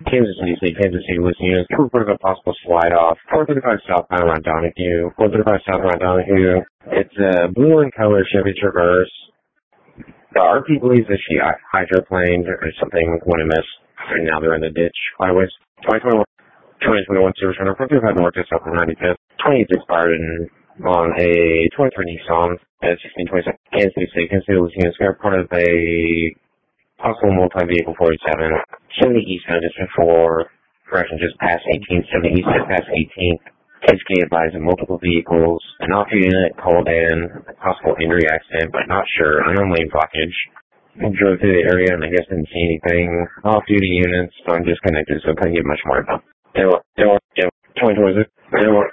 Kansas City listening units. Report of a possible slide off. 435 southbound around Donahue. 435 southbound Donahue. It's a blue in color Chevy Traverse. The RP believes that she hydroplaned or something when it missed, and now they're in the ditch. Highways. 2021 Service Runner 435 North to South of 95th. 28 expired on a 23 Nissan at 1627. Kansas City listening units. Part of a possible multi-vehicle 47. 70 eastbound just before, correction, just past 18th, 70 east, just past 18th. HK advising multiple vehicles. An off-duty unit called in, a possible injury accident, but not sure. Unknown lane blockage. I drove through the area and I guess didn't see anything. Off-duty units, so I'm disconnected, so I couldn't get much more info. They were 20 towards it.